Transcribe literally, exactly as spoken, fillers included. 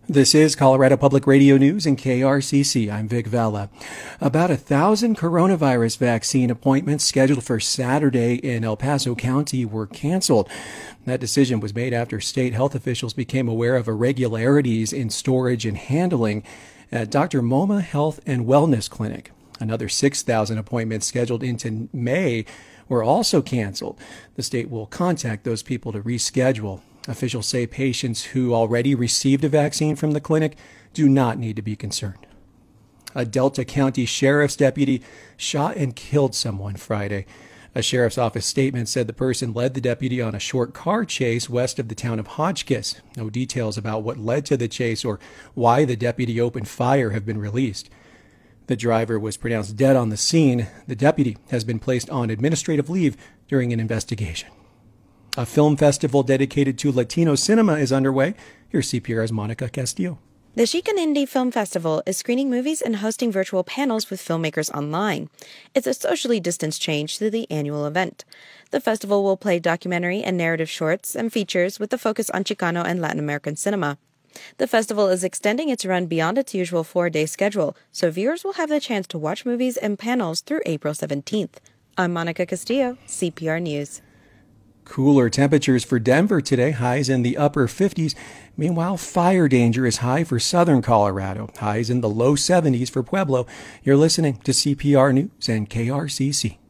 This is Colorado Public Radio News and K R C C. I'm Vic Vela. About a thousand coronavirus vaccine appointments scheduled for Saturday in El Paso County were canceled. That decision was made after state health officials became aware of irregularities in storage and handling at Doctor Moma Health and Wellness Clinic. Another six thousand appointments scheduled into May were also canceled. The state will contact those people to reschedule. Officials say patients who already received a vaccine from the clinic do not need to be concerned. A Delta County Sheriff's deputy shot and killed someone Friday. A sheriff's office statement said the person led the deputy on a short car chase west of the town of Hotchkiss. No details about what led to the chase or why the deputy opened fire have been released. The driver was pronounced dead on the scene. The deputy has been placed on administrative leave during an investigation. A film festival dedicated to Latino cinema is underway. Here's C P R's Monica Castillo. The Chican Indie Film Festival is screening movies and hosting virtual panels with filmmakers online. It's a socially distanced change to the annual event. The festival will play documentary and narrative shorts and features with a focus on Chicano and Latin American cinema. The festival is extending its run beyond its usual four-day schedule, so viewers will have the chance to watch movies and panels through April seventeenth. I'm Monica Castillo, C P R News. Cooler temperatures for Denver today, highs in the upper fifties. Meanwhile, fire danger is high for southern Colorado, highs in the low seventies for Pueblo. You're listening to C P R News and K R C C.